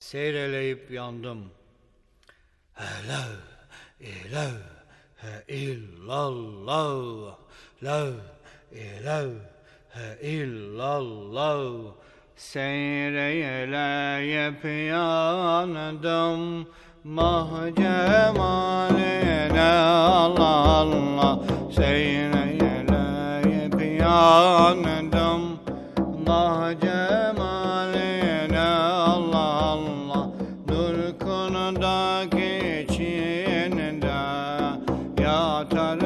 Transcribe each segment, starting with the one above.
seyreleyip yandım. La ilahe illallah, la ilahe illallah. Seyreleyip yandım, mah cemaline Allah Allah. Seyreleyip yandım, mah cemaline Allah Allah. Nur konudaki içinde yatar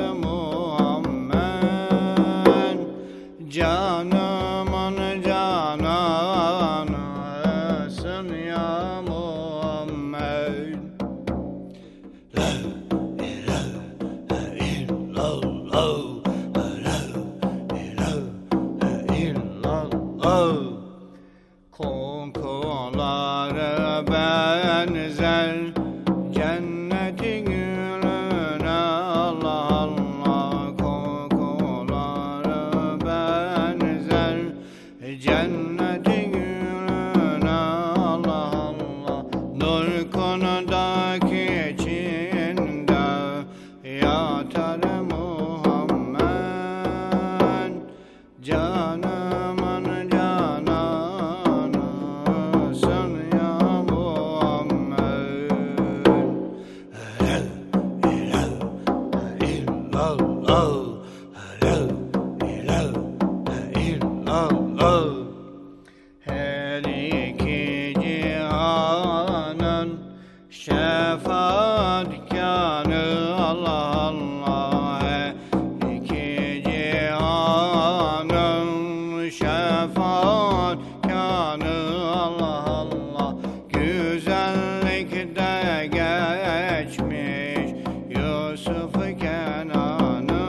Muhammed, canımın cananısın ya Muhammed. La ilahe illallah, la ilahe illallah. Kokuları benzer cennetin gülüne Allah Allah. Kokuları benzer cennetin gülüne Allah Allah. Nur konudaki içinde yatar Muhammed, canımın cananısın ya Muhammed. La ilahe illallah, la ilahe illallah. Her iki cihanın şefaatkarı Allah Allah. Her iki cihanın şefaatkarı Allah Allah. Güzellikte geçmiş Yusuf Kenan'ı,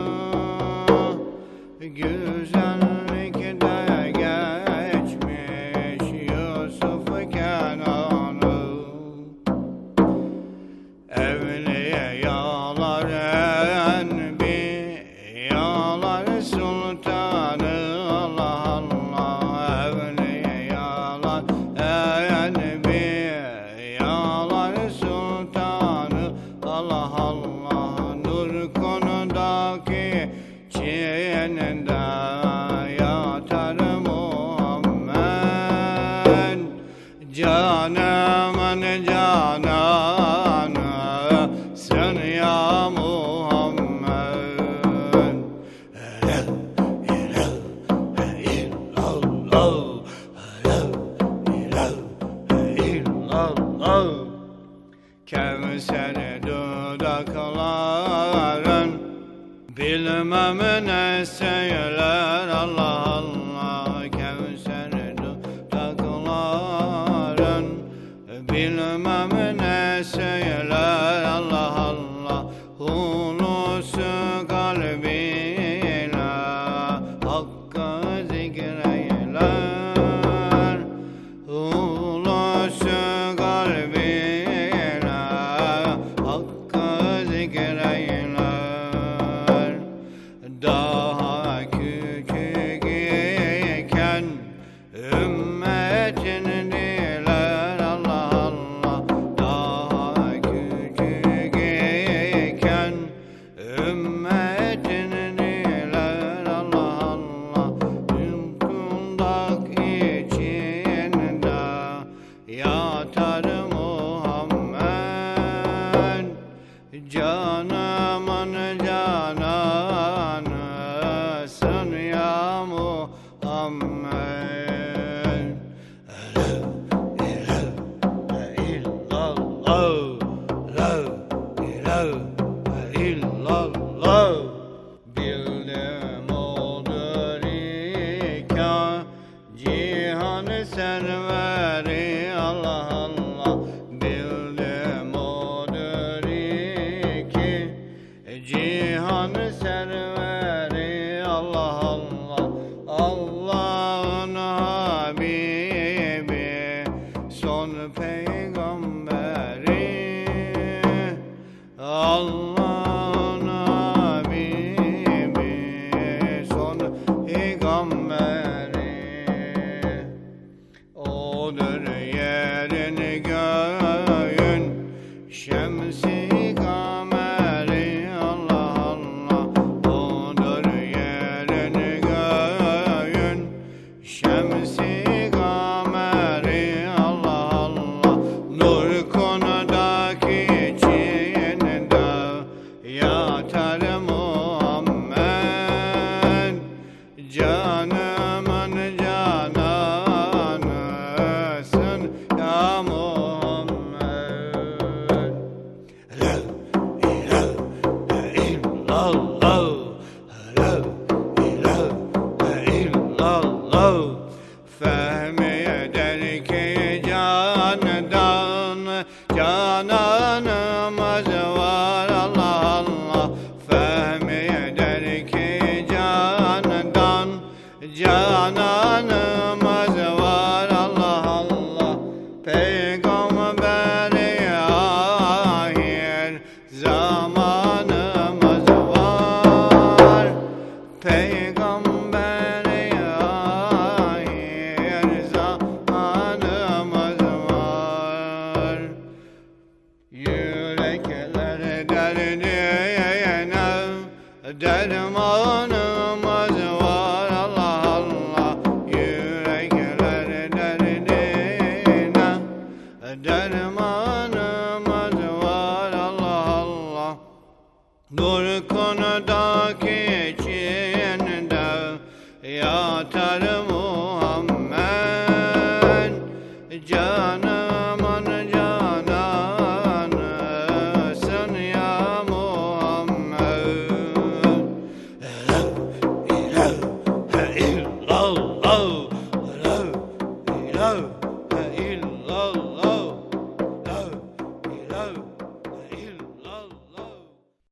güzellikte geçmiş Yusuf Kenan'ı. Evliyalar enbiyalar sultanı Allah Allah. Evliyalar enbiyalar sultanı Allah Allah. Nur konudaki çiğninde yatar Muhammed, canımın cananısın ya Muhammed. La ilahe illallah, la ilahe illallah. Kevser dudakların bilmem ne söyler Allah Allah. Kevser dudakların bilmem ne söyler Allah Allah. Hulusu kalbine hakkı zikreyler, hulusu kalbine hakkı zikreyler. Daha küçük iken ümmetin diler Allah Allah. Daha küçük iken ümmetin diler Allah Allah. Kundak içinde yatar Muhammed, canımın cananısın ya Muhammed. La ilahe illallah, la ilahe illallah. Bildim odur iken cihan serveri Allah Allah. Bildim odur iki cihan serveri Allah Allah. Allah'ın Habibi, son peygamberi, Allah'ın Habibi, son peygamberi. Odur yerin cananımız var Allah Allah. Fehmi eder ki candan cananımız var Allah Allah. Peygamberi ahir zamanımız var. Peygamberi ahir zamanımız var. Yürekler derdine dermanımız var Allah Allah. Yürekler derdine dermanımız var Allah Allah. Dur